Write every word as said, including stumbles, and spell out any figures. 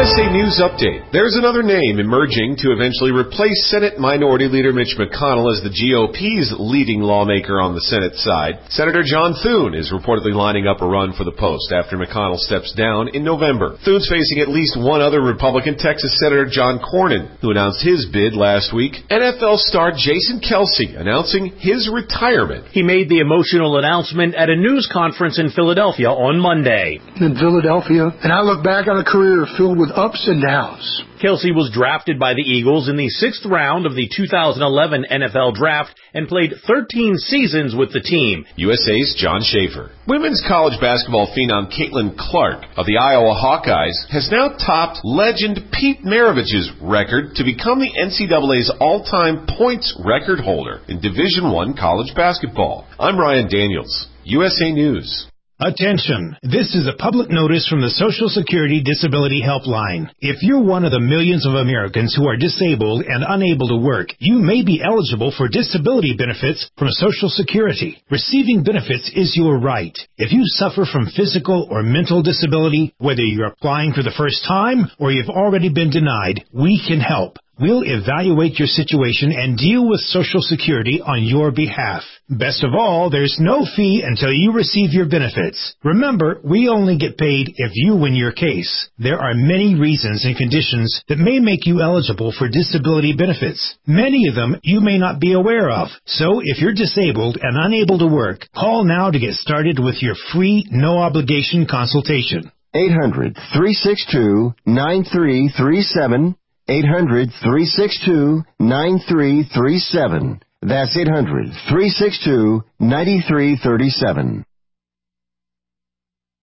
S A News Update. There's another name emerging to eventually replace Senate Minority Leader Mitch McConnell as the G O P's leading lawmaker on the Senate side. Senator John Thune is reportedly lining up a run for the post after McConnell steps down in November. Thune's facing at least one other Republican, Texas Senator John Cornyn, who announced his bid last week. N F L star Jason Kelce announcing his retirement. He made the emotional announcement at a news conference in Philadelphia on Monday. In Philadelphia, and I look back on a career filled with ups and downs. Kelce was drafted by the Eagles in the sixth round of the two thousand eleven N F L Draft and played thirteen seasons with the team. U S A's John Schaefer. Women's college basketball phenom Caitlin Clark of the Iowa Hawkeyes has now topped legend Pete Maravich's record to become the N C double A's all-time points record holder in Division I college basketball. I'm Ryan Daniels, U S A News. Attention! This is a public notice from the Social Security Disability Helpline. If you're one of the millions of Americans who are disabled and unable to work, you may be eligible for disability benefits from Social Security. Receiving benefits is your right. If you suffer from physical or mental disability, whether you're applying for the first time or you've already been denied, we can help. We'll evaluate your situation and deal with Social Security on your behalf. Best of all, there's no fee until you receive your benefits. Remember, we only get paid if you win your case. There are many reasons and conditions that may make you eligible for disability benefits. Many of them you may not be aware of. So if you're disabled and unable to work, call now to get started with your free, no-obligation consultation. eight hundred, three six two, nine three three seven. eight hundred, three six two, nine three three seven. That's eight hundred, three six two, nine three three seven.